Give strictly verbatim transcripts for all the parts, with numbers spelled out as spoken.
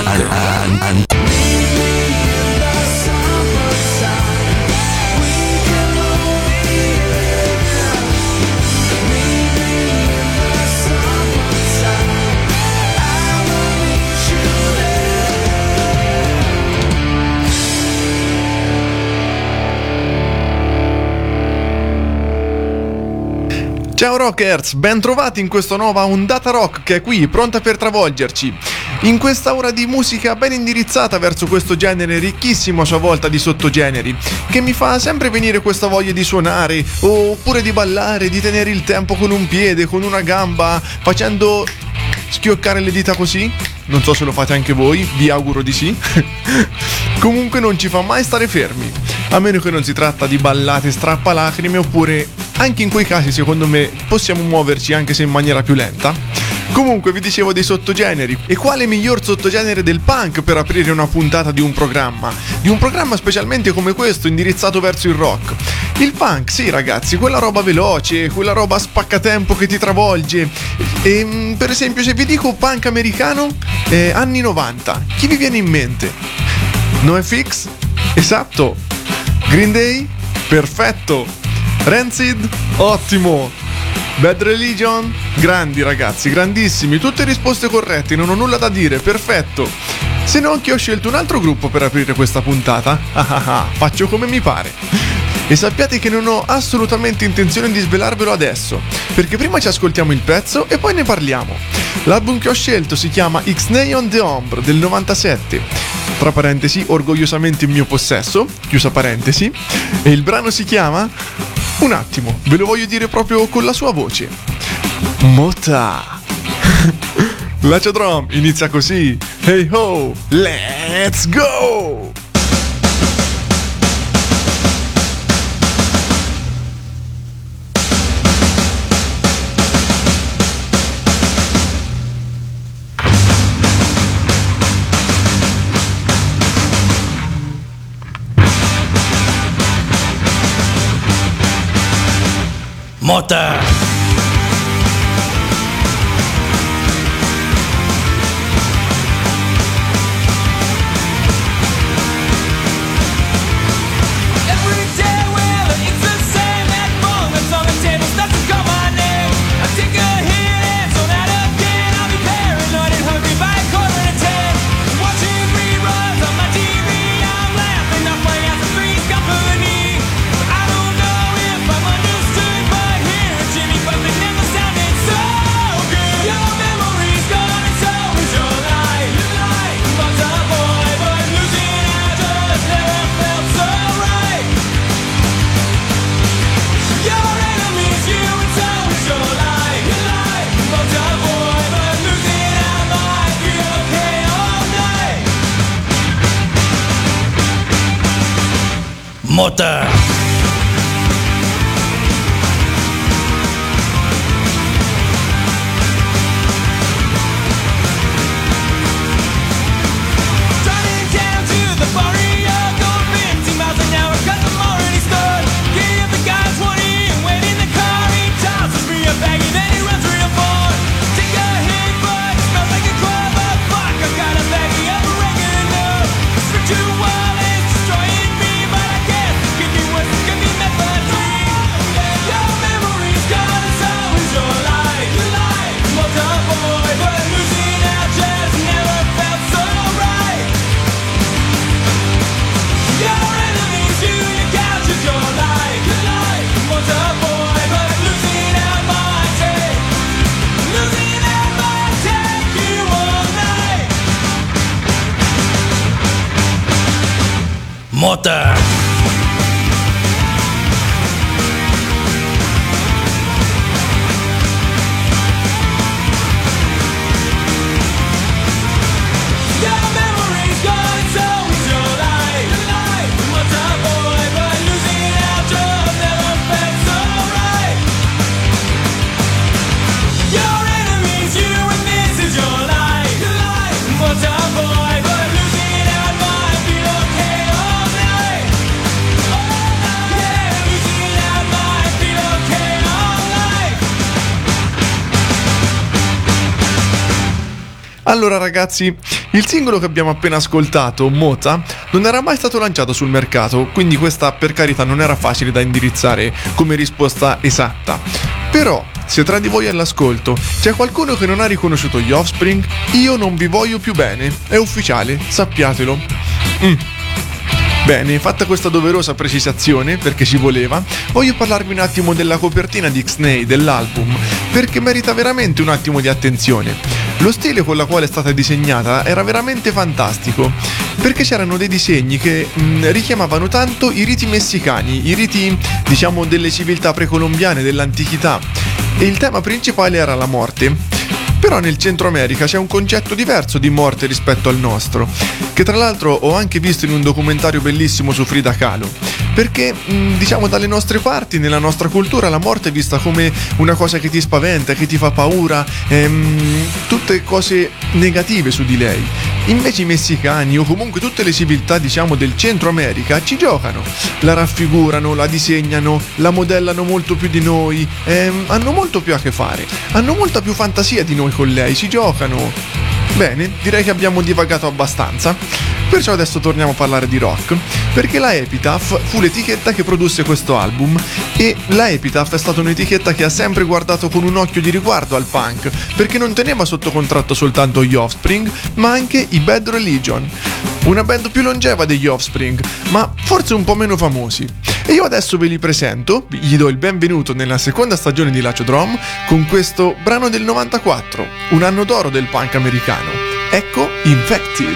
Ciao Rockers, ben trovati in questa nuova ondata rock che è qui, pronta per travolgerci. In questa ora di musica ben indirizzata verso questo genere ricchissimo a sua volta di sottogeneri, che mi fa sempre venire questa voglia di suonare, oppure di ballare, di tenere il tempo con un piede, con una gamba, facendo schioccare le dita così. Non so se lo fate anche voi, vi auguro di sì. Comunque non ci fa mai stare fermi, a meno che non si tratta di ballate strappalacrime, oppure anche in quei casi secondo me possiamo muoverci anche se in maniera più lenta. Comunque vi dicevo dei sottogeneri, e quale miglior sottogenere del punk per aprire una puntata di un programma, di un programma specialmente come questo indirizzato verso il rock. Il punk, sì ragazzi, quella roba veloce, quella roba spaccatempo che ti travolge. E, per esempio, se vi dico punk americano, eh, anni novanta, chi vi viene in mente? NoFX? Esatto. Green Day? Perfetto. Rancid? Ottimo. Bad Religion? Grandi ragazzi, grandissimi, tutte risposte corrette, non ho nulla da dire, perfetto. Se no anche ho scelto un altro gruppo per aprire questa puntata. Ah ah ah, faccio come mi pare. E sappiate che non ho assolutamente intenzione di svelarvelo adesso, perché prima ci ascoltiamo il pezzo e poi ne parliamo. L'album che ho scelto si chiama Ixnay on the Ombre del novantasette, tra parentesi orgogliosamente in mio possesso, chiusa parentesi, e il brano si chiama... Un attimo, ve lo voglio dire proprio con la sua voce. Mota. Lacia Drum inizia così. Hey ho, let's go! Mota. Mota. Mota. Boy, but losing our mind, feel okay all night. Allora ragazzi, il singolo che abbiamo appena ascoltato, Mota, non era mai stato lanciato sul mercato, quindi questa per carità non era facile da indirizzare come risposta esatta. Però, se tra di voi all'ascolto c'è qualcuno che non ha riconosciuto gli Offspring, io non vi voglio più bene, è ufficiale, sappiatelo. Mm. Bene, fatta questa doverosa precisazione, perché ci voleva, voglio parlarvi un attimo della copertina di X-Nay dell'album, perché merita veramente un attimo di attenzione. Lo stile con la quale è stata disegnata era veramente fantastico, perché c'erano dei disegni che mh, richiamavano tanto i riti messicani, i riti, diciamo, delle civiltà precolombiane, dell'antichità, e il tema principale era la morte. Però nel Centro America c'è un concetto diverso di morte rispetto al nostro, che tra l'altro ho anche visto in un documentario bellissimo su Frida Kahlo, perché mh, diciamo dalle nostre parti, nella nostra cultura, la morte è vista come una cosa che ti spaventa, che ti fa paura, ehm, tutte cose negative su di lei. Invece i messicani o comunque tutte le civiltà, diciamo, del Centro America ci giocano, la raffigurano, la disegnano, la modellano molto più di noi, ehm, hanno molto più a che fare, hanno molta più fantasia di noi con lei, ci giocano. Bene, direi che abbiamo divagato abbastanza, perciò adesso torniamo a parlare di rock, perché la Epitaph fu l'etichetta che produsse questo album, e la Epitaph è stata un'etichetta che ha sempre guardato con un occhio di riguardo al punk, perché non teneva sotto contratto soltanto gli Offspring, ma anche i Bad Religion, una band più longeva degli Offspring, ma forse un po' meno famosi. E io adesso ve li presento, gli do il benvenuto nella seconda stagione di Lacio Drum con questo brano del novantaquattro, un anno d'oro del punk americano. Ecco Infected.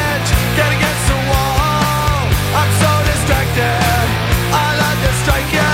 Strike it!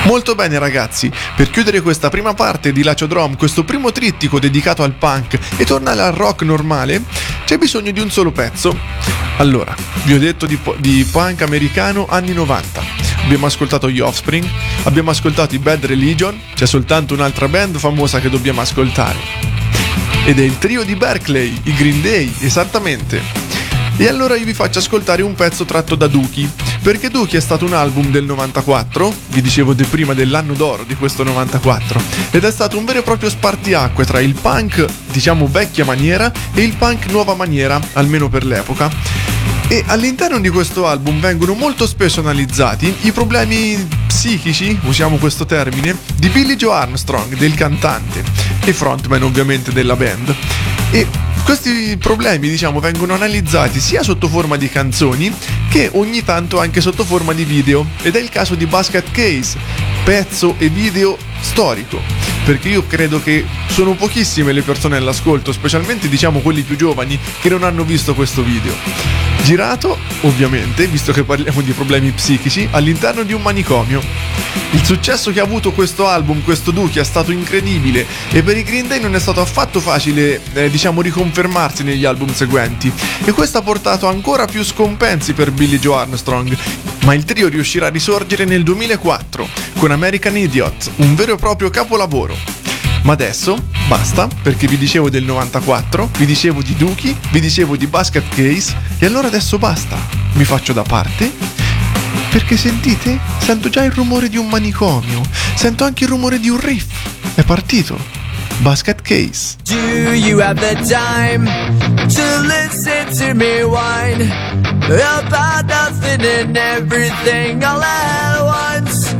Molto bene ragazzi, per chiudere questa prima parte di Laciodrome, questo primo trittico dedicato al punk e tornare al rock normale, c'è bisogno di un solo pezzo. Allora, vi ho detto di, di punk americano anni novanta. Abbiamo ascoltato gli Offspring, abbiamo ascoltato i Bad Religion, c'è soltanto un'altra band famosa che dobbiamo ascoltare. Ed è il trio di Berkeley, i Green Day, esattamente. E allora io vi faccio ascoltare un pezzo tratto da Dookie, perché Dookie è stato un album del novantaquattro, vi dicevo di prima dell'anno d'oro di questo novantaquattro, ed è stato un vero e proprio spartiacque tra il punk, diciamo vecchia maniera, e il punk nuova maniera, almeno per l'epoca. E all'interno di questo album vengono molto spesso analizzati i problemi psichici, usiamo questo termine, di Billie Joe Armstrong, del cantante, e frontman ovviamente della band. E questi problemi, diciamo, vengono analizzati sia sotto forma di canzoni che ogni tanto anche sotto forma di video, ed è il caso di Basket Case, pezzo e video storico, perché io credo che sono pochissime le persone all'ascolto, specialmente diciamo quelli più giovani, che non hanno visto questo video. Girato, ovviamente, visto che parliamo di problemi psichici, all'interno di un manicomio. Il successo che ha avuto questo album, questo Dookie, è stato incredibile, e per i Green Day non è stato affatto facile, eh, diciamo, riconfermarsi negli album seguenti, e questo ha portato ancora più scompensi per Billie Joe Armstrong, ma il trio riuscirà a risorgere nel duemilaquattro con American Idiot, un vero e proprio capolavoro. Ma adesso basta, perché vi dicevo del novantaquattro, vi dicevo di Dookie, vi dicevo di Basket Case, e allora adesso basta, mi faccio da parte, perché sentite? Sento già il rumore di un manicomio, sento anche il rumore di un riff, è partito, Basket Case. Do you have the time to listen to me whine about nothing and everything all at once?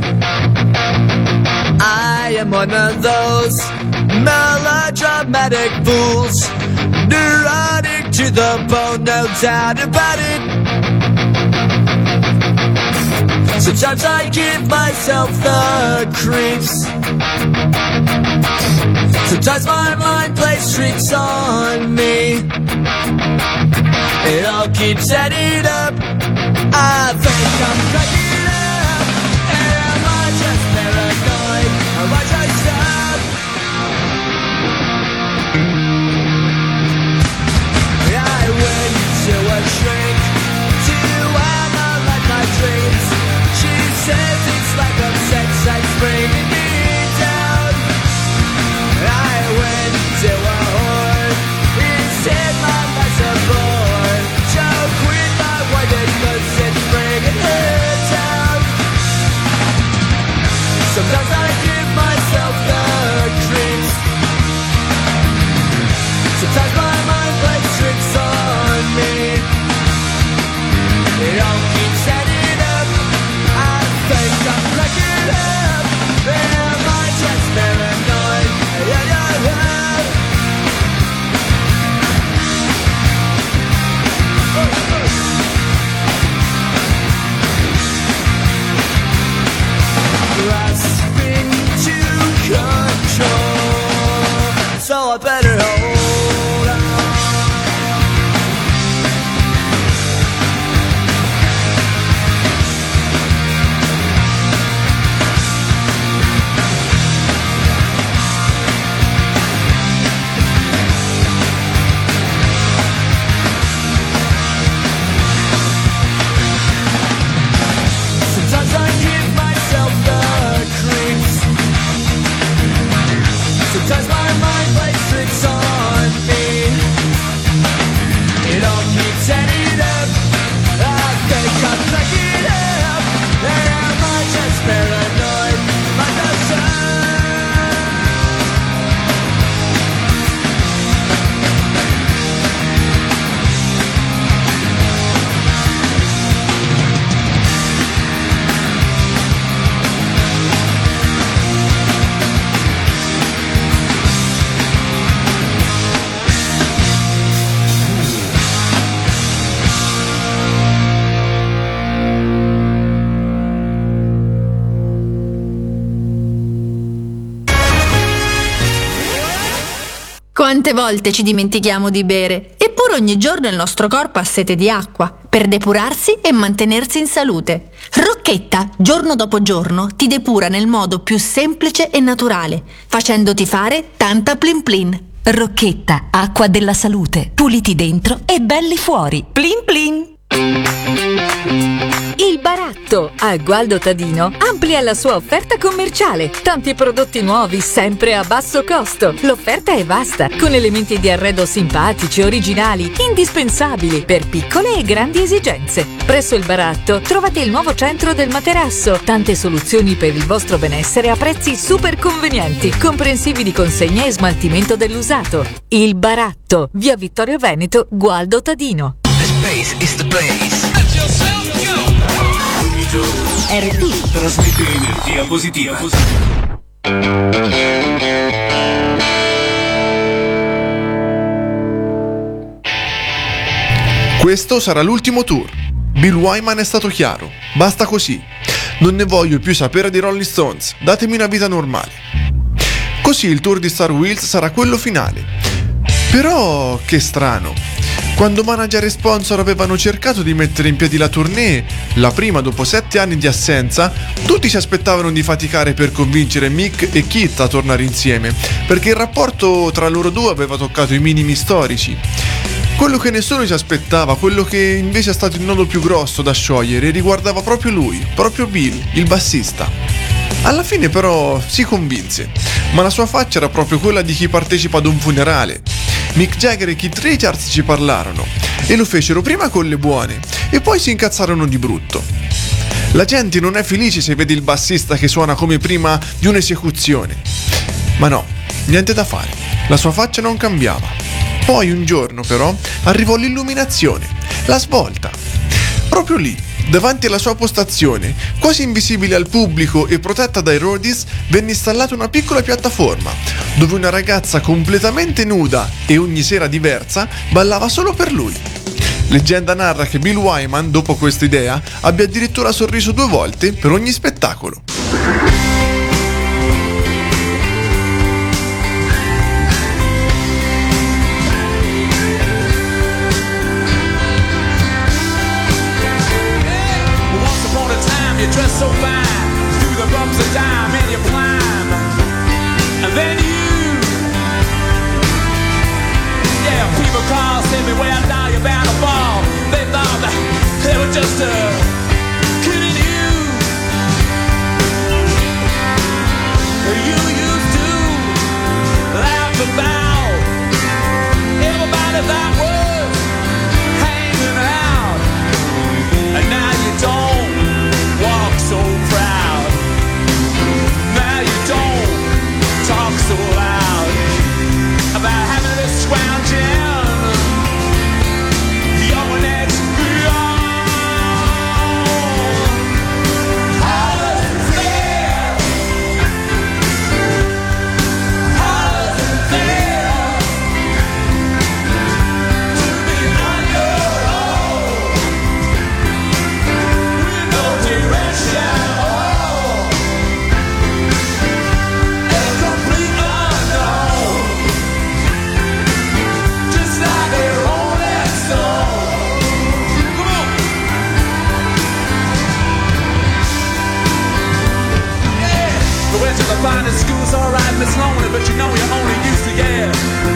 I am one of those melodramatic fools, neurotic to the bone, no doubt about it. Sometimes I give myself the creeps. Sometimes my mind plays tricks on me. It all keeps adding up. I think I'm cracking up. Am I just paranoid? Am I just up? I went to a shrink to analyze my dreams. She says it's like a sex that's bringing me down. I went to a whore, instead my life's a bore. Joke with my wife because it's bringing her down. Sometimes I give myself the creeps. Sometimes my mind plays tricks on me. It all keeps adding up. I think I'm cracking up. Am I just paranoid? Yeah, yeah, yeah. Grasping to control, so I better hold on. Sometimes I give myself the creeps. Sometimes my mind plays tricks on me. It all keeps adding up. I think I'm cracking up. Am I just paranoid? Am I just up? Quante volte ci dimentichiamo di bere e Eppure ogni giorno il nostro corpo ha sete di acqua per depurarsi e mantenersi in salute. Rocchetta, giorno dopo giorno, ti depura nel modo più semplice e naturale, facendoti fare tanta plin plin. Rocchetta, acqua della salute, puliti dentro e belli fuori. Plin plin. Il Baratto a Gualdo Tadino amplia la sua offerta commerciale. Tanti prodotti nuovi sempre a basso costo. L'offerta è vasta, con elementi di arredo simpatici, originali, indispensabili per piccole e grandi esigenze. Presso il Baratto trovate il nuovo centro del materasso. Tante soluzioni per il vostro benessere a prezzi super convenienti, comprensivi di consegna e smaltimento dell'usato. Il Baratto, via Vittorio Veneto, Gualdo Tadino. Space is the place. Ogni giorno R T trasmette energia positiva. Questo sarà l'ultimo tour. Bill Wyman è stato chiaro. Basta così. Non ne voglio più sapere dei Rolling Stones. Datemi una vita normale. Così il tour di Star Wheels sarà quello finale. Però che strano. Quando manager e sponsor avevano cercato di mettere in piedi la tournée, la prima dopo sette anni di assenza, tutti si aspettavano di faticare per convincere Mick e Keith a tornare insieme, perché il rapporto tra loro due aveva toccato i minimi storici. Quello che nessuno si aspettava, quello che invece è stato il nodo più grosso da sciogliere, riguardava proprio lui, proprio Bill, il bassista. Alla fine però si convinse, ma la sua faccia era proprio quella di chi partecipa ad un funerale. Mick Jagger e Keith Richards ci parlarono e lo fecero prima con le buone e poi si incazzarono di brutto. La gente non è felice se vede il bassista che suona come prima di un'esecuzione. Ma no, niente da fare, la sua faccia non cambiava. Poi un giorno però arrivò l'illuminazione, la svolta. Proprio lì, davanti alla sua postazione, quasi invisibile al pubblico e protetta dai roadies, venne installata una piccola piattaforma, dove una ragazza completamente nuda e ogni sera diversa ballava solo per lui. Leggenda narra che Bill Wyman, dopo questa idea, abbia addirittura sorriso due volte per ogni spettacolo. You dress so fine, through the bumps of time and you climb. And then you, yeah, people call, send me where now you're bound to fall. They thought that they were just uh, kidding you. You used to laugh about everybody that was hanging out. And now you don't walk so proud. Now you don't talk so loud about having to scrounge in your next beyond. How does it feel? How does it feel to be on your own with no direction? The finest school's alright, Miss Lonely, but you know you're only used to, yeah,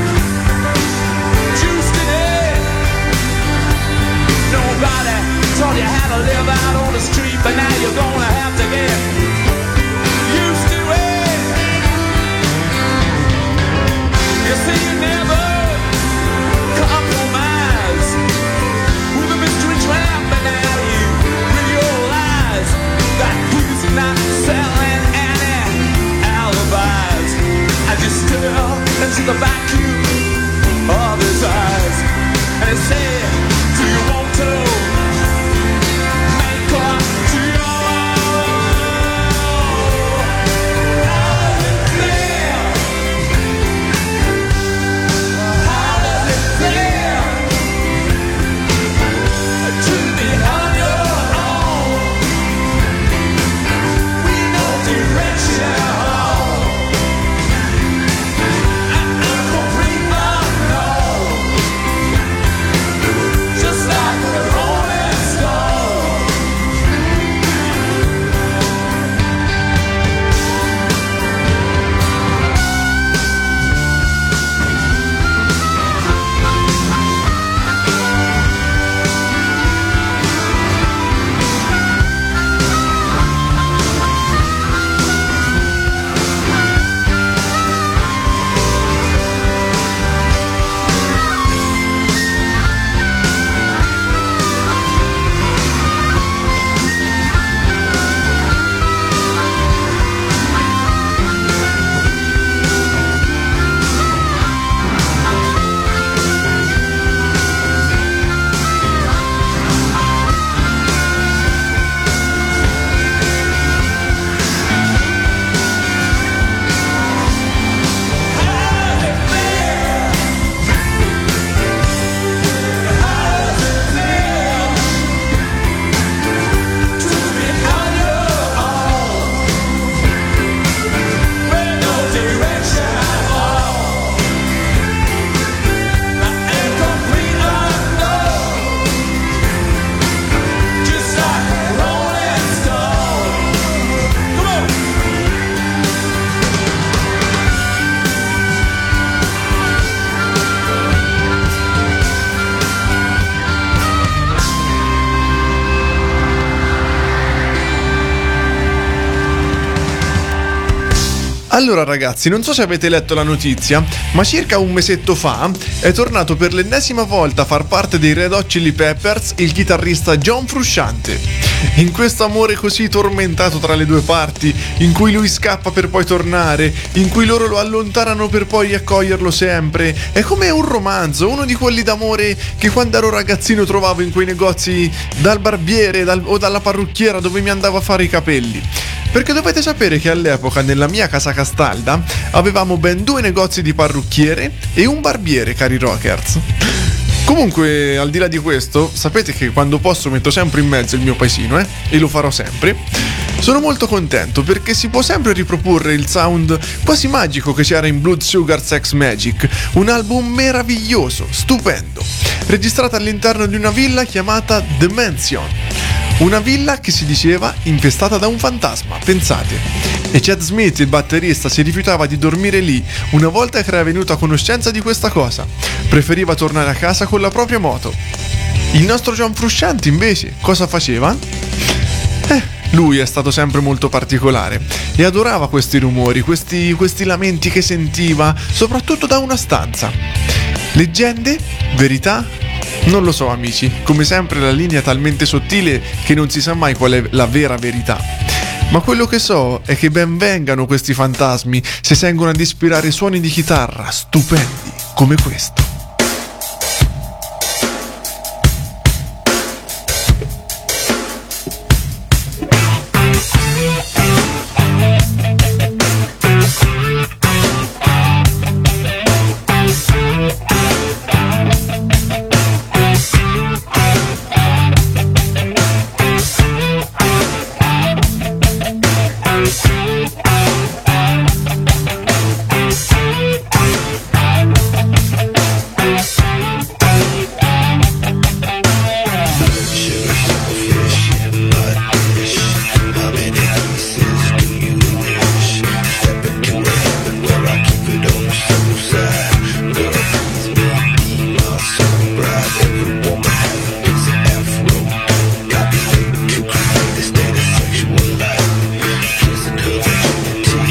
juiced it in. Nobody taught you how to live out on the street, but now you're gonna have to get used to it. You see, you never compromise with a mystery trap, but now you realize that he's not selling alibis. And you stare into the vacuum of his eyes, and he said, do you want to make up to your own? Allora ragazzi, non so se avete letto la notizia, ma circa un mesetto fa è tornato per l'ennesima volta a far parte dei Red Hot Chili Peppers il chitarrista John Frusciante. In questo amore così tormentato tra le due parti, in cui lui scappa per poi tornare, in cui loro lo allontanano per poi riaccoglierlo sempre, è come un romanzo, uno di quelli d'amore che quando ero ragazzino trovavo in quei negozi dal barbiere dal, o dalla parrucchiera dove mi andavo a fare i capelli. Perché dovete sapere che all'epoca nella mia casa Castalda avevamo ben due negozi di parrucchiere e un barbiere, cari rockers. Comunque, al di là di questo, sapete che quando posso metto sempre in mezzo il mio paesino, eh? E lo farò sempre. Sono molto contento perché si può sempre riproporre il sound quasi magico che c'era in Blood Sugar Sex Magik, un album meraviglioso, stupendo, registrato all'interno di una villa chiamata The Mansion. Una villa che si diceva infestata da un fantasma, pensate. E Chad Smith, il batterista, si rifiutava di dormire lì una volta che era venuto a conoscenza di questa cosa. Preferiva tornare a casa con la propria moto. Il nostro John Frusciante, invece, cosa faceva? Eh, lui è stato sempre molto particolare e adorava questi rumori, questi, questi lamenti che sentiva, soprattutto da una stanza. Leggende? Verità? Non lo so amici, come sempre la linea è talmente sottile che non si sa mai qual è la vera verità. Ma quello che so è che ben vengano questi fantasmi se sentono ad ispirare suoni di chitarra stupendi come questo. Sexual life, kissing her virginity.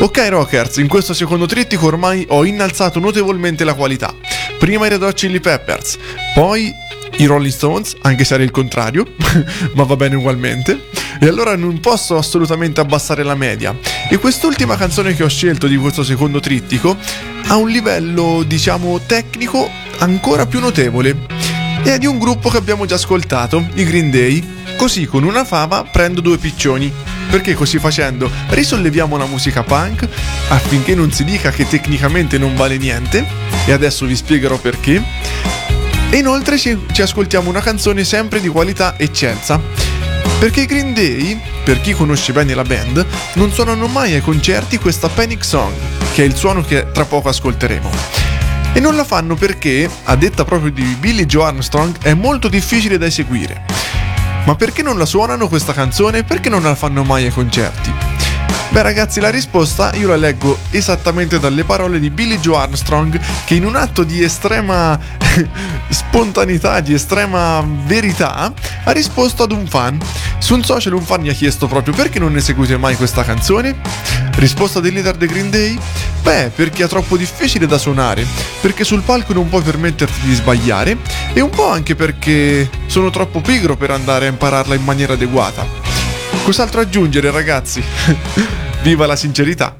Ok Rockers, in questo secondo trittico ormai ho innalzato notevolmente la qualità. Prima i Red Hot Chili Peppers, poi i Rolling Stones, anche se era il contrario, ma va bene ugualmente. E allora non posso assolutamente abbassare la media. E quest'ultima canzone che ho scelto di questo secondo trittico ha un livello, diciamo, tecnico ancora più notevole. E è di un gruppo che abbiamo già ascoltato, i Green Day. Così con una fava prendo due piccioni, perché così facendo risolleviamo la musica punk affinché non si dica che tecnicamente non vale niente, e adesso vi spiegherò perché. E inoltre ci, ci ascoltiamo una canzone sempre di qualità eccelsa, perché i Green Day, per chi conosce bene la band, non suonano mai ai concerti questa Panic Song, che è il suono che tra poco ascolteremo. E non la fanno perché, a detta proprio di Billie Joe Armstrong, è molto difficile da eseguire. Ma perché non la suonano questa canzone? Perché non la fanno mai ai concerti? Beh ragazzi, la risposta io la leggo esattamente dalle parole di Billie Joe Armstrong, che in un atto di estrema spontaneità, di estrema verità, ha risposto ad un fan. Su un social un fan gli ha chiesto proprio: perché non eseguite mai questa canzone? Risposta del leader dei Green Day: beh, perché è troppo difficile da suonare, perché sul palco non puoi permetterti di sbagliare, e un po' anche perché sono troppo pigro per andare a impararla in maniera adeguata. Cos'altro aggiungere ragazzi? Viva la sincerità!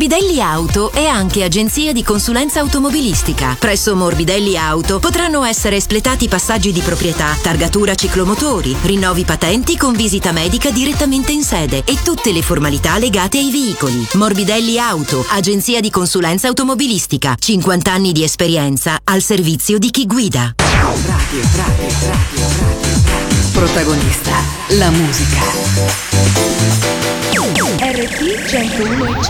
Morbidelli Auto è anche agenzia di consulenza automobilistica. Presso Morbidelli Auto potranno essere espletati passaggi di proprietà, targatura ciclomotori, rinnovi patenti con visita medica direttamente in sede e tutte le formalità legate ai veicoli. Morbidelli Auto, agenzia di consulenza automobilistica. cinquanta anni di esperienza al servizio di chi guida. Radio, radio, radio, radio, radio. Protagonista, la musica. R T centouno e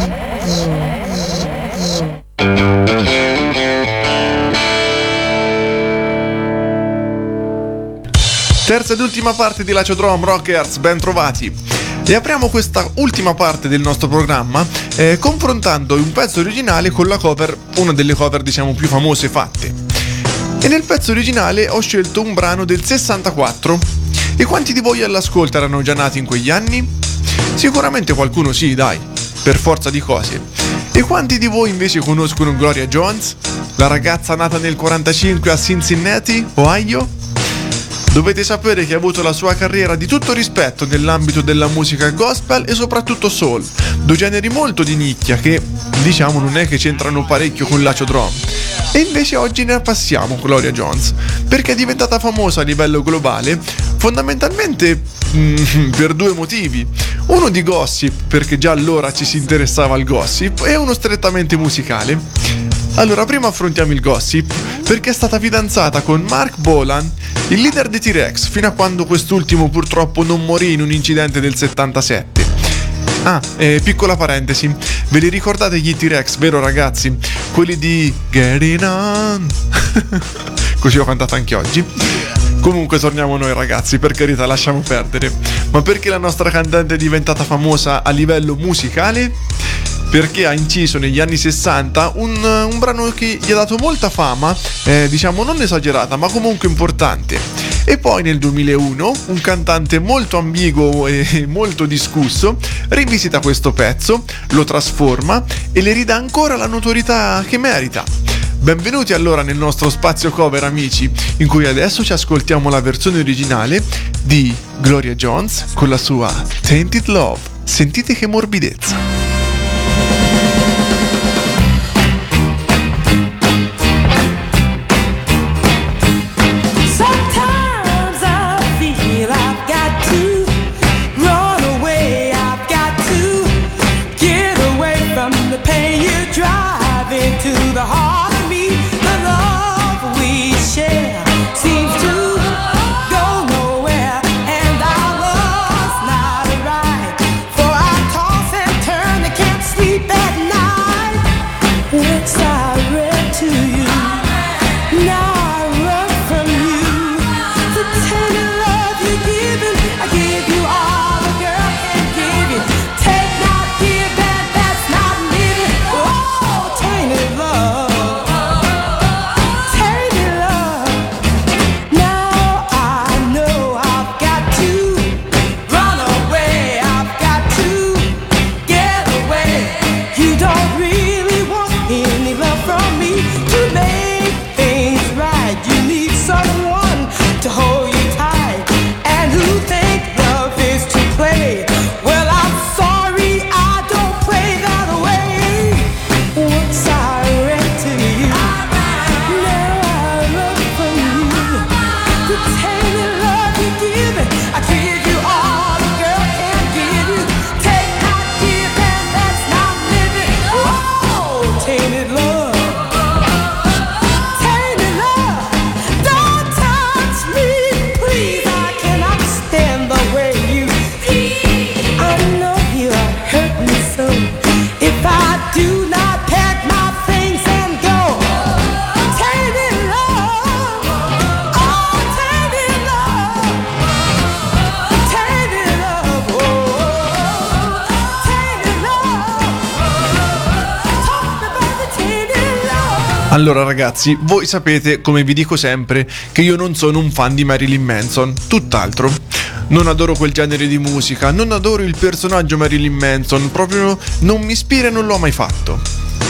Terza ed ultima parte di Laciodrome Rockers, ben trovati. E apriamo questa ultima parte del nostro programma eh, confrontando un pezzo originale con la cover, una delle cover diciamo più famose fatte. E nel pezzo originale ho scelto un brano del sessantaquattro. E quanti di voi all'ascolto erano già nati in quegli anni? Sicuramente qualcuno sì, dai, per forza di cose. E quanti di voi invece conoscono Gloria Jones, la ragazza nata nel quarantacinque a Cincinnati, Ohio? Dovete sapere che ha avuto la sua carriera di tutto rispetto nell'ambito della musica gospel e soprattutto soul, due generi molto di nicchia che, diciamo, non è che c'entrano parecchio con Laciodrome. E invece oggi ne passiamo Gloria Jones, perché è diventata famosa a livello globale fondamentalmente mm, per due motivi. Uno di gossip, perché già allora ci si interessava al gossip, e uno strettamente musicale. Allora, prima affrontiamo il gossip, perché è stata fidanzata con Mark Bolan, il leader dei T-Rex, fino a quando quest'ultimo purtroppo non morì in un incidente del settantasette. Ah, eh, piccola parentesi, ve li ricordate gli T-Rex, vero ragazzi? Quelli di Getting On. Così ho cantato anche oggi. Comunque torniamo noi ragazzi, per carità, lasciamo perdere. Ma perché la nostra cantante è diventata famosa a livello musicale? Perché ha inciso negli anni sessanta un, un brano che gli ha dato molta fama, eh, diciamo non esagerata ma comunque importante. E poi nel duemilauno un cantante molto ambiguo e molto discusso rivisita questo pezzo, lo trasforma e le ridà ancora la notorietà che merita. Benvenuti allora nel nostro spazio cover amici, in cui adesso ci ascoltiamo la versione originale di Gloria Jones con la sua Tainted Love. Sentite che morbidezza. Allora ragazzi, voi sapete, come vi dico sempre, che io non sono un fan di Marilyn Manson, tutt'altro. Non adoro quel genere di musica, non adoro il personaggio Marilyn Manson, proprio non mi ispira e non l'ho mai fatto.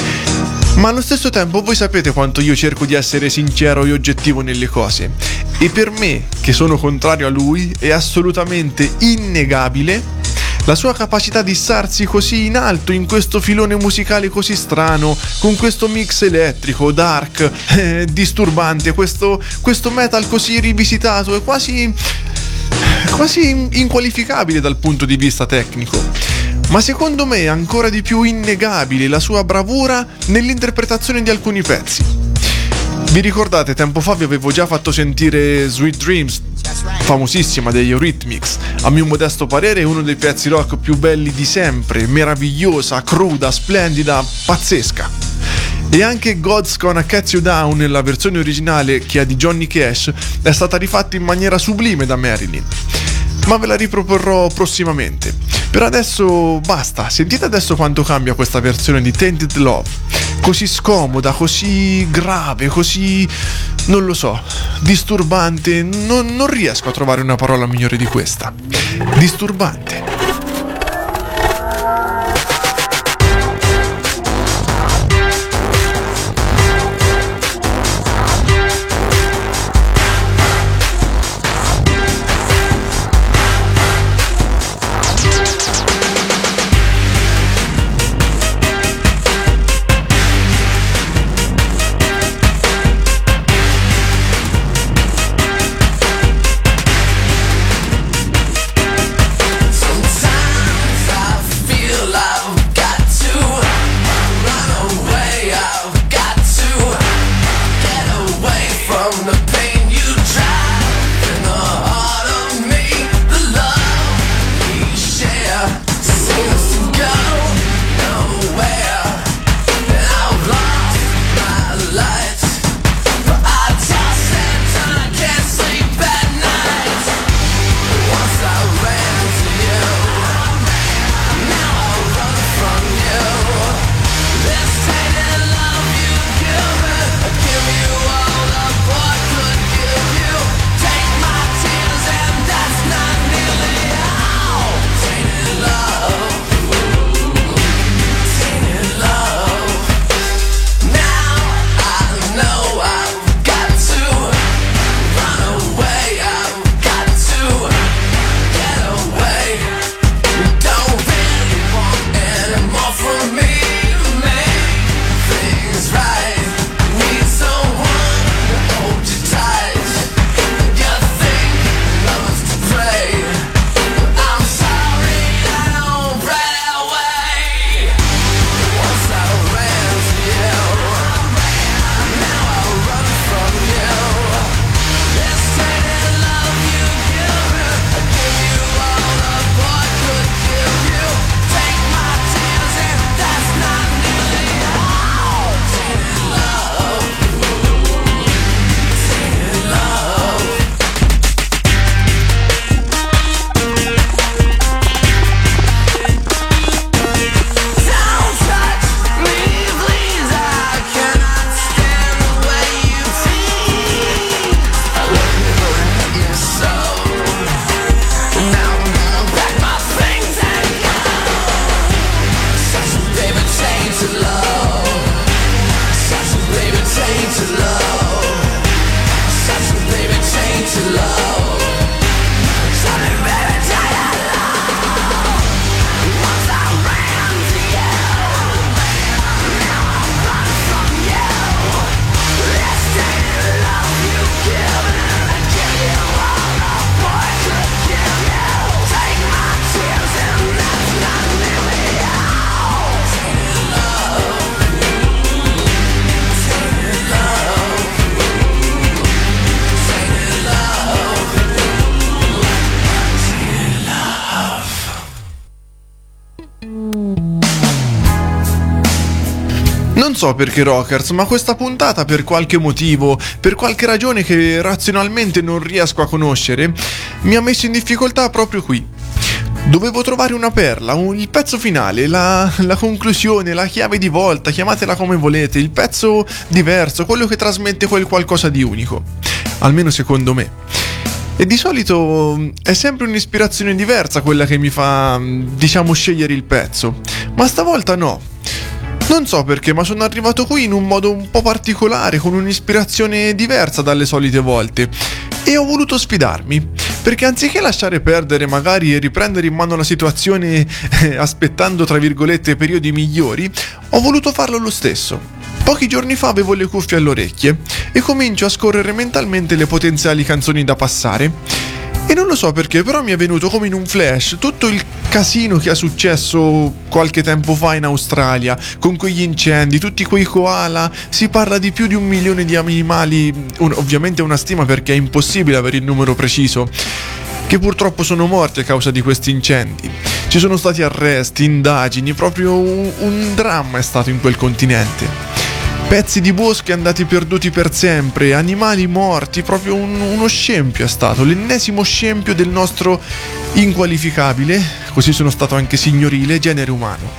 Ma allo stesso tempo voi sapete quanto io cerco di essere sincero e oggettivo nelle cose. E per me, che sono contrario a lui, è assolutamente innegabile La sua capacità di starsi così in alto in questo filone musicale così strano, con questo mix elettrico, dark, eh, disturbante, questo, questo metal così rivisitato e quasi, quasi inqualificabile dal punto di vista tecnico. Ma secondo me è ancora di più innegabile la sua bravura nell'interpretazione di alcuni pezzi. Vi ricordate, tempo fa vi avevo già fatto sentire Sweet Dreams, famosissima degli Eurythmics. A mio modesto parere è uno dei pezzi rock più belli di sempre, meravigliosa, cruda, splendida, pazzesca. E anche God's Gonna Cut You Down, nella versione originale che è di Johnny Cash, è stata rifatta in maniera sublime da Marilyn. Ma ve la riproporrò prossimamente. Per adesso basta, sentite adesso quanto cambia questa versione di Tainted Love. Così scomoda, così grave, così... non lo so, disturbante. Non, non riesco a trovare una parola migliore di questa. Disturbante. Non so perché Rockers, ma questa puntata per qualche motivo, per qualche ragione che razionalmente non riesco a conoscere, mi ha messo in difficoltà proprio qui. Dovevo trovare una perla, un, il pezzo finale, la, la conclusione, la chiave di volta, chiamatela come volete, il pezzo diverso, quello che trasmette quel qualcosa di unico, almeno secondo me. E di solito è sempre un'ispirazione diversa quella che mi fa, diciamo, scegliere il pezzo, ma stavolta no. Non so perché, ma sono arrivato qui in un modo un po' particolare, con un'ispirazione diversa dalle solite volte, e ho voluto sfidarmi. perché anziché lasciare perdere magari e riprendere in mano la situazione eh, aspettando tra virgolette periodi migliori, ho voluto farlo lo stesso. Pochi giorni fa avevo le cuffie alle orecchie e comincio a scorrere mentalmente le potenziali canzoni da passare e non lo so perché, però mi è venuto come in un flash tutto il casino che è successo qualche tempo fa in Australia, con quegli incendi, tutti quei koala. Si parla di più di un milione di animali, un, ovviamente è una stima perché è impossibile avere il numero preciso, che purtroppo sono morti a causa di questi incendi. Ci sono stati arresti, indagini, proprio un, un dramma è stato in quel continente. Pezzi di boschi andati perduti per sempre, animali morti, proprio un, uno scempio è stato, l'ennesimo scempio del nostro inqualificabile, così sono stato anche signorile, genere umano.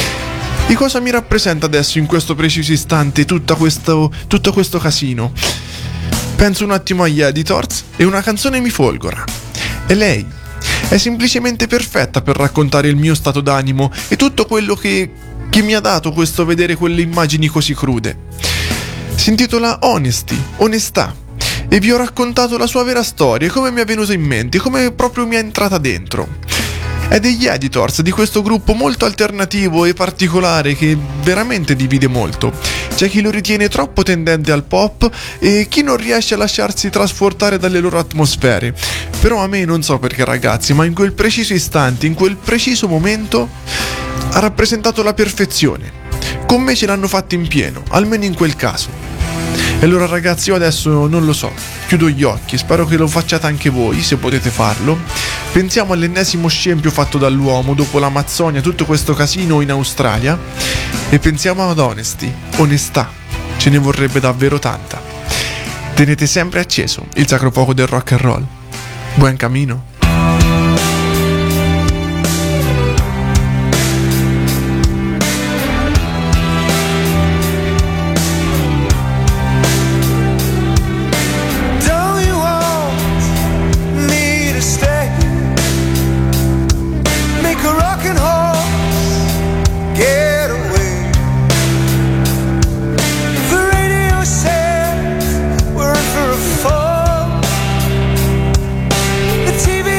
Di cosa mi rappresenta adesso in questo preciso istante tutta questo, tutto questo casino? Penso un attimo agli editors e una canzone mi folgora. E lei è semplicemente perfetta per raccontare il mio stato d'animo e tutto quello che... che mi ha dato questo vedere quelle immagini così crude. Si intitola Honesty, onestà, e vi ho raccontato la sua vera storia, come mi è venuta in mente, come proprio mi è entrata dentro. È degli editors di questo gruppo molto alternativo e particolare che veramente divide molto. C'è chi lo ritiene troppo tendente al pop e chi non riesce a lasciarsi trasportare dalle loro atmosfere. Però a me, non so perché ragazzi, ma in quel preciso istante, in quel preciso momento, ha rappresentato la perfezione. Con me ce l'hanno fatto in pieno, almeno in quel caso. E allora ragazzi, io adesso non lo so, chiudo gli occhi, spero che lo facciate anche voi, se potete farlo. Pensiamo all'ennesimo scempio fatto dall'uomo dopo l'Amazzonia, tutto questo casino in Australia, e pensiamo ad Honesty, onestà, ce ne vorrebbe davvero tanta. Tenete sempre acceso il sacro fuoco del rock and roll. Buon cammino. T V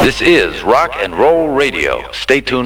This is Rock and Roll Radio. Stay tuned.